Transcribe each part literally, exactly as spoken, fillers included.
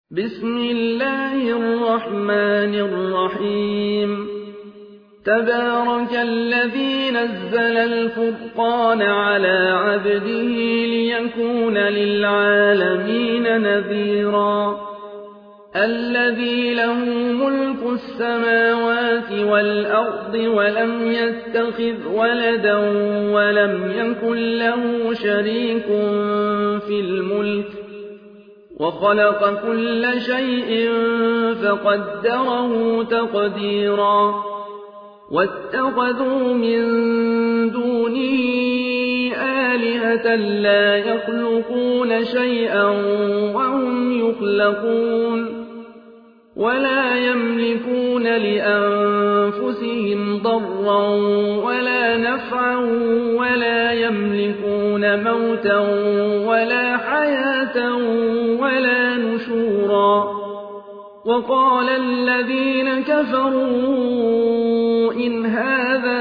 بسم الله الرحمن الرحيم تبارك الذي نزل الفرقان على عبده ليكون للعالمين نذيرا الذي له ملك السماوات والأرض ولم يتخذ ولدا ولم يكن له شريك في الملك وخلق كل شيء فقدره تقديرا واتخذوا من دونه آلهة لا يخلقون شيئا وهم يخلقون ولا يملكون لأنفسهم ضرا ولا نفعا ولا يملكون موتا ولا حياة ولا نشورا وقال الذين كفروا إن هذا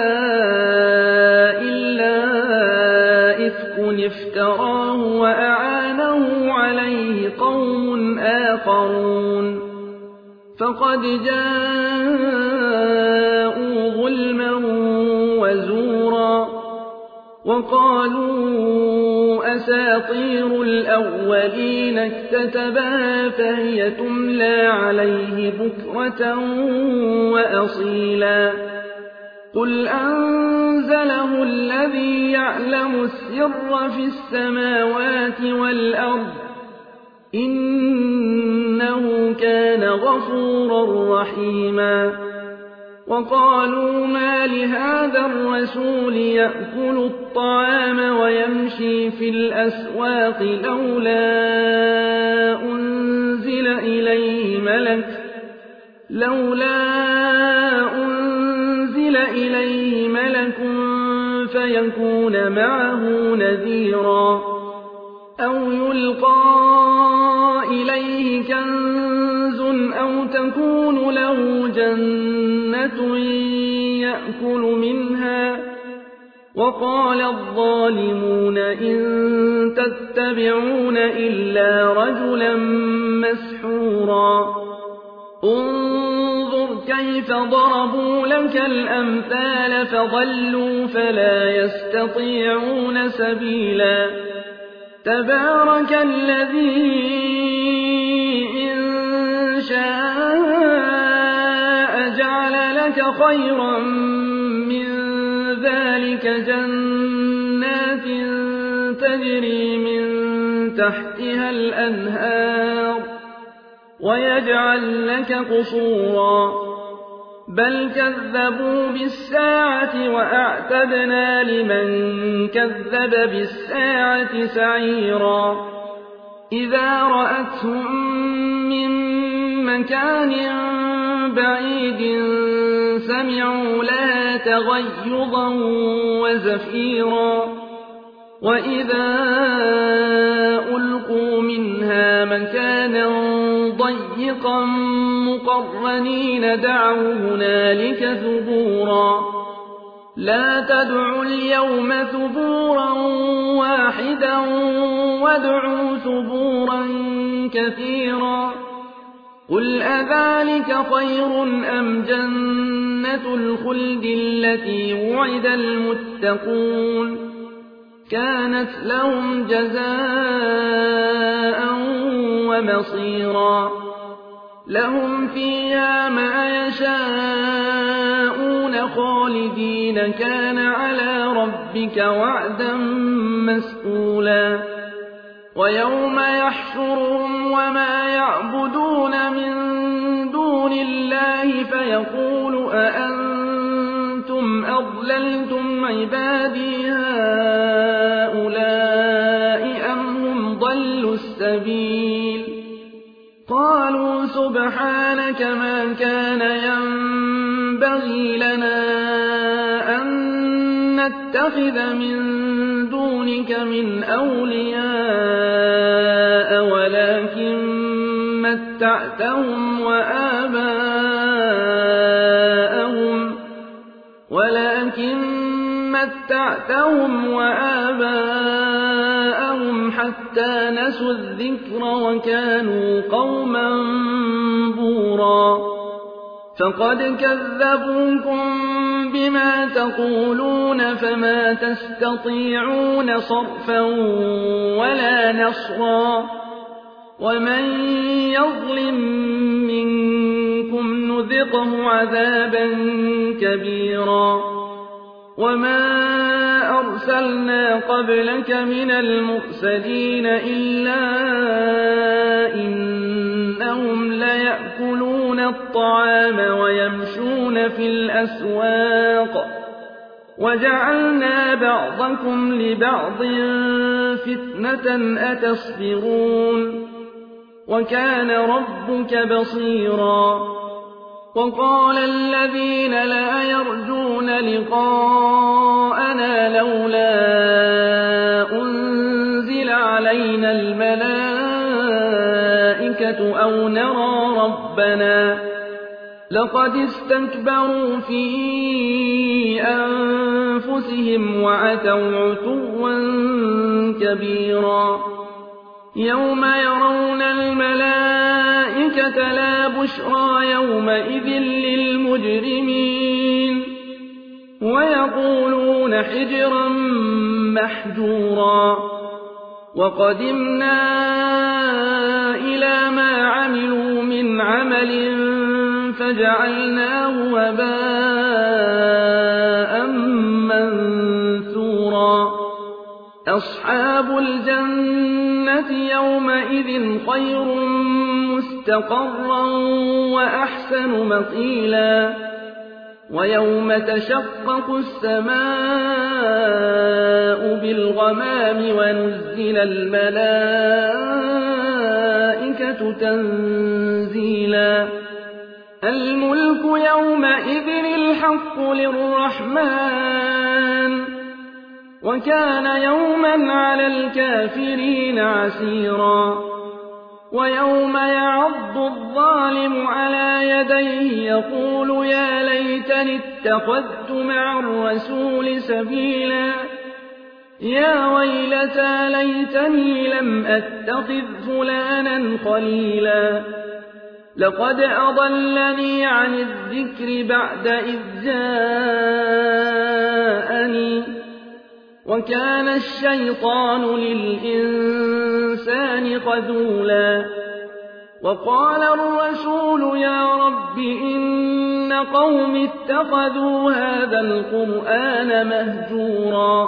إلا إفك افتراه وأعانه عليه قوم آخرون فقد جاءوا ظلما وزورا وقالوا أساطير الأولين اكتتبها فهي تملى عليه بكرة وأصيلا قل أنزله الذي يعلم السر في السماوات والأرض إنه كان غفورا رحيما وقالوا ما لهذا الرسول يأكل الطعام ويمشي في الأسواق لولا أنزل إليه ملك لولا أنزل إليه ملك فيكون معه نذيرا أو يلقى إليه كنز أو تكون له جنة يأكل منها وقال الظالمون إن تتبعون إلا رجلا مسحورا انظر كيف ضربوا لك الأمثال فضلوا فلا يستطيعون سبيلا تبارك الذي إن شاء جعل لك خيرا من ذلك جنات تجري من تحتها الأنهار ويجعل لك قصورا بل كذبوا بالساعة وأعتدنا لمن كذب بالساعة سعيرا إذا رأتهم من مكان بعيد سمعوا لها تغيظا وزفيرا وإذا ألقوا منها مكانا ضيقا مقرنين دعوا هنالك ثبورا لا تدعوا اليوم ثبورا واحدا وادعوا ثبورا كثيرا قل أذلك خير أم جنة الخلد التي وعد المتقون كانت لهم جزاء ومصيرا لهم فيها ما يشاءون خالدين كان على ربك وعدا مسئولا ويوم يحشرهم وما يعبدون من دون الله فيقول أأنتم أضللتم عبادي هؤلاء أم هم ضلوا السبيل قالوا سبحانك ما كان ينبغي لنا أن نتخذ من دونك من أولياء ولكن متعتهم وآباءهم ولكن متعتهم وآباءهم جاءهم حتى نسوا الذكر وكانوا قوما بورا فقد كذبوكم بما تقولون فما تستطيعون صرفا ولا نصرا ومن يظلم منكم نذقه عذابا كبيرا وما أرسلنا قبلك من المرسلين إلا إنهم ليأكلون الطعام ويمشون في الأسواق وجعلنا بعضكم لبعض فتنة أتصبرون وكان ربك بصيرا وقال الذين لا يرجون لقاءنا لولا أنزل علينا الملائكة أو نرى ربنا لقد استكبروا في أنفسهم وعتوا عتوا كبيرا يوم يرون الملائكة لا بشرى يومئذ للمجرمين ويقولون حجرا محجورا وقدمنا إلى ما عملوا من عمل فجعلناه هباء منثورا أصحاب الجنة يومئذ خير مستقرا وأحسن مقيلا ويوم تشقق السماء بالغمام ونزل الملائكة تنزيلا الملك يومئذ الحق للرحمن وكان يوما على الكافرين عسيرا ويوم يعض الظالم على يديه يقول يا ليتني اتخذت مع الرسول سبيلا يا ويلتى ليتني لم أتخذ فلانا خليلا لقد أضلني عن الذكر بعد إذ جاءني وكان الشيطان للإنسان خذولا وقال الرسول يا رب إن قوم اتخذوا هذا القرآن مهجورا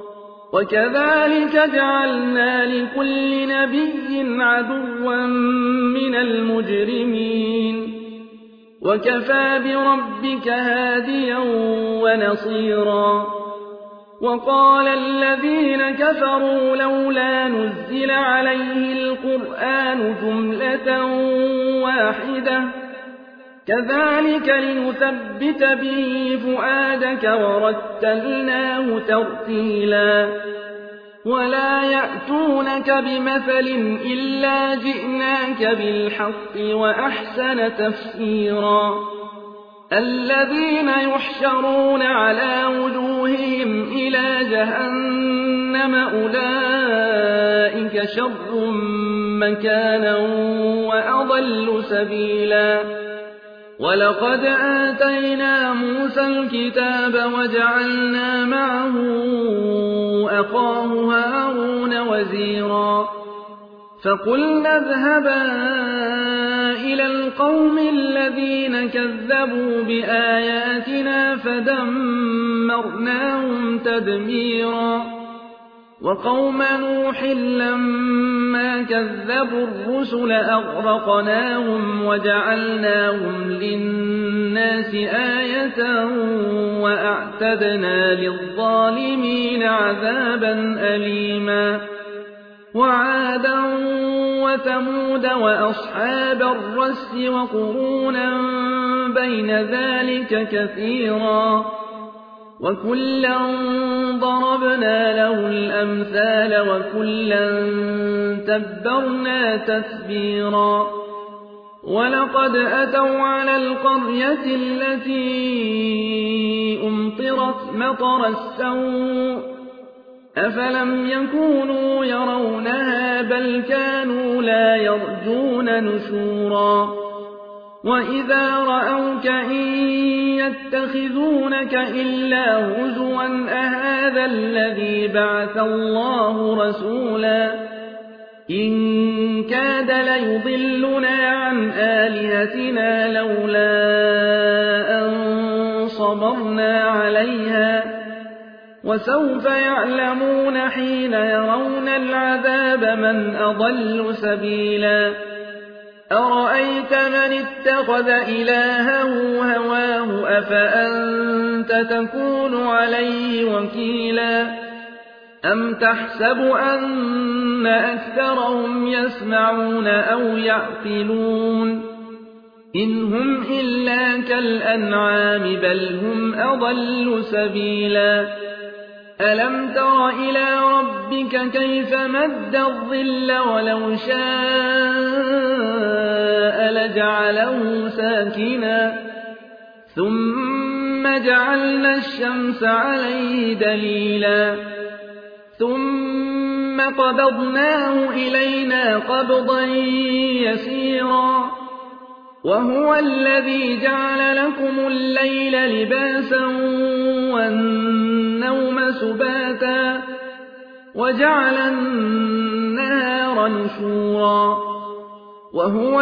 وكذلك جعلنا لكل نبي عدوا من المجرمين وكفى بربك هاديا ونصيرا وقال الذين كفروا لولا نزل عليه القرآن جملة واحدة كذلك لنثبت به فؤادك ورتلناه ترتيلا ولا يأتونك بمثل إلا جئناك بالحق وأحسن تفسيرا الذين يحشرون على وجوههم إلى جهنم أولئك شر مكانا وأضل سبيلا ولقد آتينا موسى الكتاب وجعلنا معه أخاه هارون وزيرا فقلنا اذهبا إلى القوم الذين كذبوا بآياتنا فدمرناهم تدميرا وقوم نوح لما كذبوا الرسل أغرقناهم وجعلناهم للناس آية وأعتدنا للظالمين عذابا أليما وعادا وثمود وأصحاب الرس وقرونا بين ذلك كثيرا وكلا ضربنا له الأمثال وكلا تبرنا تتبيرا ولقد أتوا على القرية التي أمطرت مطر السوء أفلم يكونوا يرونها بل كانوا لا يرجون نشورا وإذا رأوك إن يتخذونك إلا هزوا أهذا الذي بعث الله رسولا إن كاد ليضلنا عن آلهتنا لولا أن صبرنا عليها وسوف يعلمون حين يرون العذاب من أضل سبيلا أرأيت من اتخذ إلهه هواه أفأنت تكون عليه وكيلا أم تحسب أن أكثرهم يسمعون أو يعقلون إن هم إلا كالأنعام بل هم أضل سبيلا ألم تر إلى ربك كيف مد الظل ولو شاء لجعله ساكنا ثم جعلنا الشمس عليه دليلا ثم قبضناه إلينا قبضا يسيرا وهو الذي جعل لكم الليل لباسا والنوم سباتا وجعل النهار نشورا وهو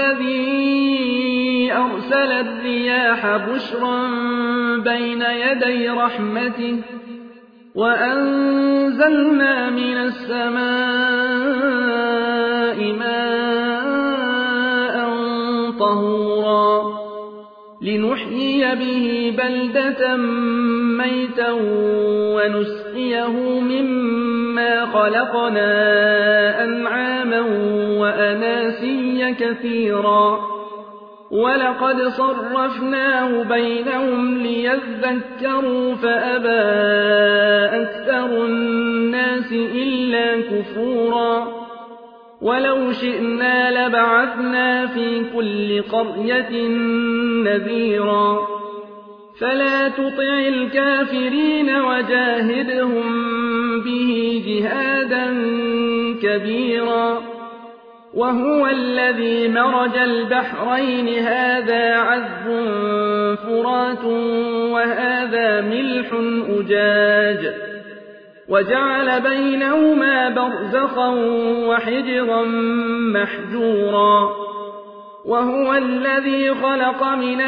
الذي أرسل الرياح بشرا بين يدي رحمته وأنزلنا من السماء ماء طهورا لنحيي به بلدة ميتا ونسقيه مما خلقنا أنعاما وأناسيا كثيرا ولقد صرفناه بينهم ليذكروا فأبى أكثر الناس إلا كفورا ولو شئنا لبعثنا في كل قرية نذيرا فلا تطع الكافرين وجاهدهم به جهادا كبيرا وهو الذي مرج البحرين هذا عذب فرات وهذا ملح أجاج وجعل بينهما برزخا وحجرا محجورا وهو الذي خلق من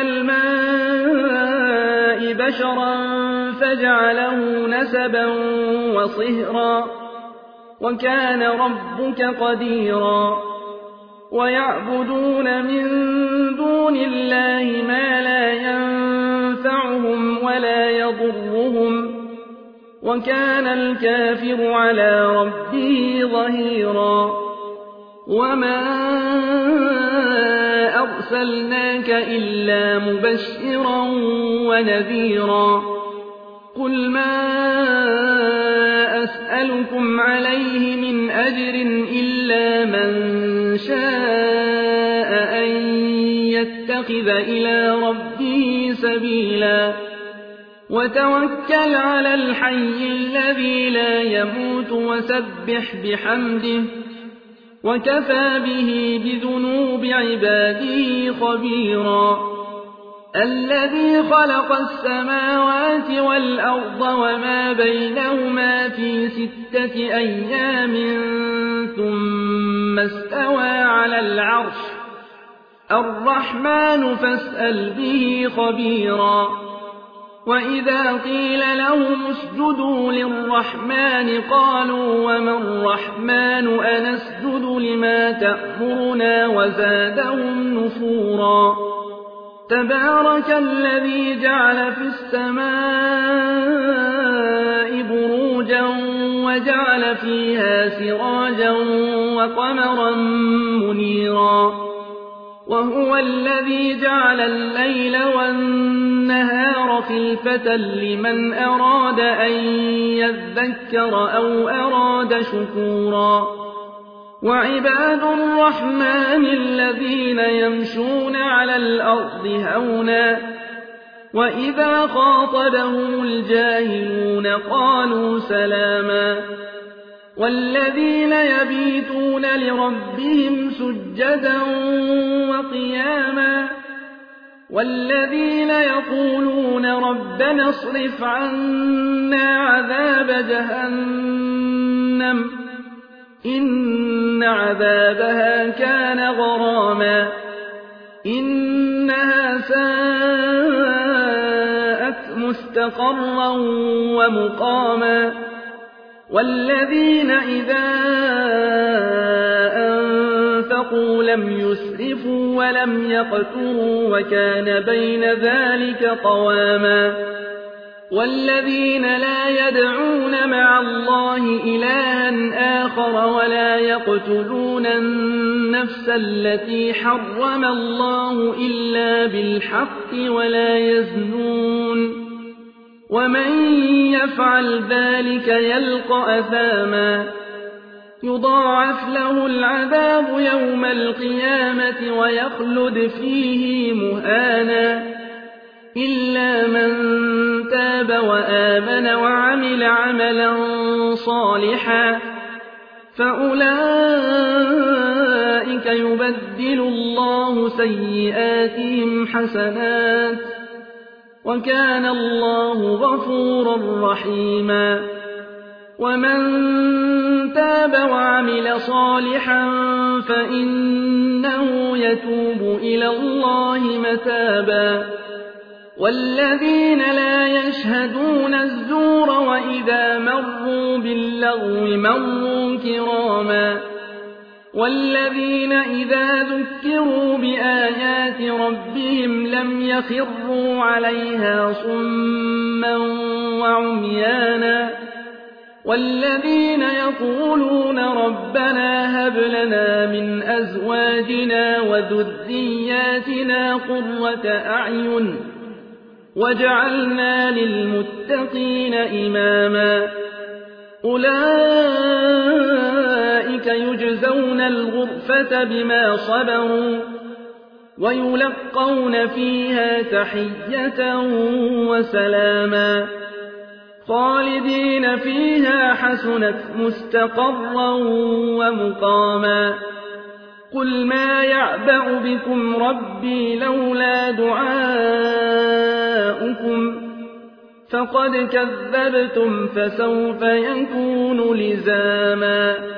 الماء بشرا فجعله نسبا وصهرا وكان ربك قديرا ويعبدون من دون الله ما لا ينفعهم ولا يضرهم وكان الكافر على ربه ظهيرا وما أرسلناك إلا مبشرا ونذيرا قل ما أسألكم عليه من أجر إلا من شاء أن يتخذ إلى ربه سبيلا وتوكل على الحي الذي لا يموت وسبح بحمده وكفى به بذنوب عباده خبيرا الذي خلق السماوات والأرض وما بينهما في ستة أيام ثم استوى على العرش الرحمن فاسأل به خبيرا وإذا قيل لهم اسجدوا للرحمن قالوا وما الرحمن أنسجد لما تأمرنا وزادهم نفورا تبارك الذي جعل في السماء بروجا وجعل فيها سراجا وقمرا منيرا وهو الذي جعل الليل والنهار خلفة لمن أراد أن يذكر أو أراد شكورا وعباد الرحمن الذين يمشون على الأرض هونا وإذا خاطبهم الجاهلون قالوا سلاما والذين يبيتون لربهم سجدا وقياما والذين يقولون ربنا اصرف عنا عذاب جهنم إن عذابها كان غراما إنها ساءت مستقرا ومقاما والذين إذا أنفقوا لم يسرفوا ولم يقتروا وكان بين ذلك قواما والذين لا يدعون مع الله إلها آخر ولا يقتلون النفس التي حرم الله إلا بالحق ولا يزنون ومن يفعل ذلك يلقى أثاما يضاعف له العذاب يوم القيامة ويخلد فيه مهانا إلا من تاب وآمن وعمل عملا صالحا فأولئك يبدل الله سيئاتهم حسنات وكان الله غفورا رحيما ومن تاب وعمل صالحا فإنه يتوب إلى الله متابا والذين لا يشهدون الزور وإذا مروا باللغو مروا كراما والذين إذا ذكروا بآيات ربهم لم يخروا عليها صما وعميانا والذين يقولون ربنا هب لنا من أزواجنا وذرياتنا قرة أعين واجعلنا للمتقين إماما أولئك يجزون الغرفة بما صبروا ويلقون فيها تحية وسلاما خالدين فيها حسنت مستقرا ومقاما قل ما يعبأ بكم ربي لولا دعاؤكم فقد كذبتم فسوف يكون لزاما